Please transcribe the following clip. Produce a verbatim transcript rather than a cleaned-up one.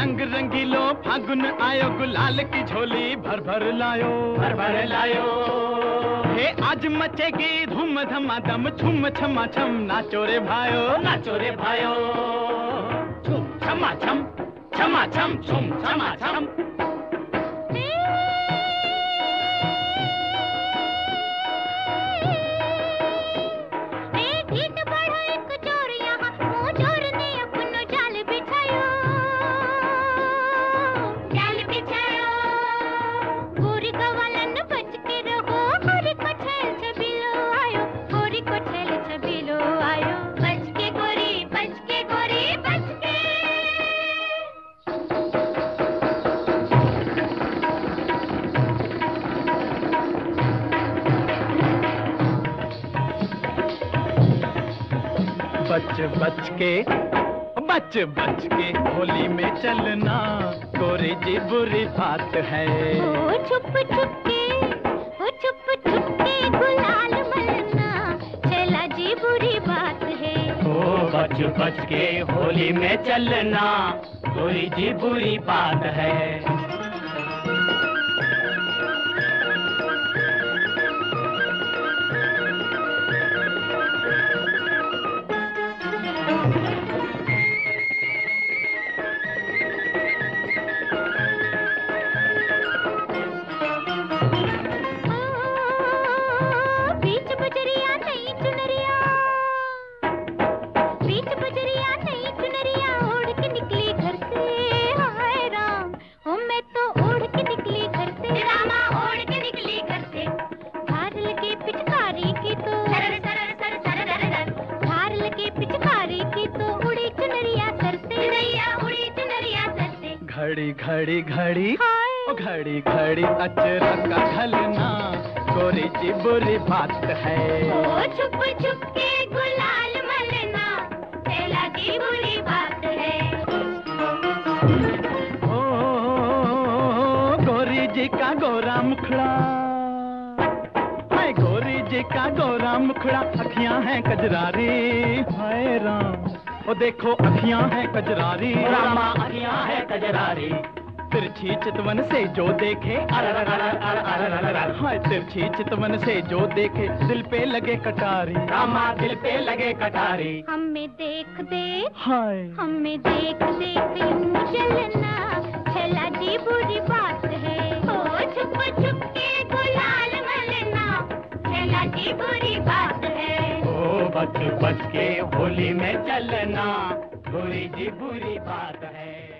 रंग रंगीलो फागुन आयो, गुलाल की झोली भर भर लायो, भर भर लायो। हे आज मचेगी धूम धमाधम, छुम छमा छम, नाचो रे भायो, नाचो रे भायो। छुम छमा छम, छमा छम, छुम छमा छम। बच बच के बच बच के होली में चलना, गोरी जी बुरी बात है। ओ छुप छुप के, ओ छुप छुप के गुलाल मलना, चला जी बुरी बात है। ओ बच बच के होली में चलना, गोरी जी बुरी बात है। घड़ी घड़ी घड़ी ओ घड़ी घड़ी अचरा का ढलना, गोरी जी बुरी बात है। ओ छुप छुप के गुलाल मलना, चला जी बुरी बात है। ओ गोरी जी का गोरा मुखड़ा, हाय गोरी जी का गोरा मुखड़ा, अखियां हैं कजरारी, हाय राम ओ देखो अखियां हैं कजरारी, रामा अखियां हैं कजरारी। तिरछी चितवन से जो देखे, हाय तिरछी चितवन से जो देखे, दिल पे लगे कटारी, रामा दिल पे लगे कटारी। हमें देख देख, हाय हमें देख देख यूं चलना, चला जी बुरी बात है। ओ छुप छुप के गुलाल मलना, चला जी बुरी बात है। ओ बच बच के होली में चलना, गोरी जी बुरी बात है।